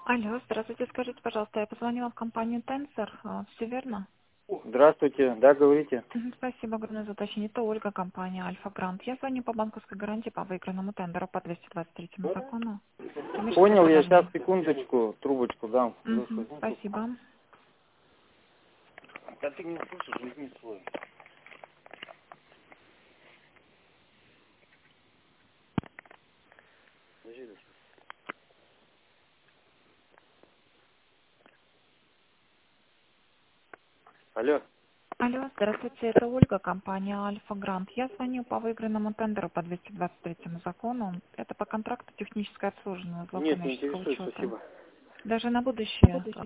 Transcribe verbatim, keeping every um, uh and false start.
Алло, здравствуйте, скажите, пожалуйста, я позвонила в компанию Tensor, все верно? Здравствуйте, да, говорите. Мгм, Спасибо огромное за уточнение. Это Ольга, компания Альфа Грант. Я звоню по банковской гарантии по выигранному тендеру по двести двадцать третьему закону. Коммерческое Понял, я сейчас предложение. секундочку, трубочку дам. Плюс Мгм, возьму тут. Спасибо. Да ты не слышишь, возьми свой. Подожди, дочка. Алло. Алло, здравствуйте, это Ольга, компания Альфа Грант. Я звоню по выигранному тендеру по двести двадцать третьему закону. Это по контракту техническое обслуживание узлов Нет, не коммерческого интересует, учета. спасибо. Даже на будущее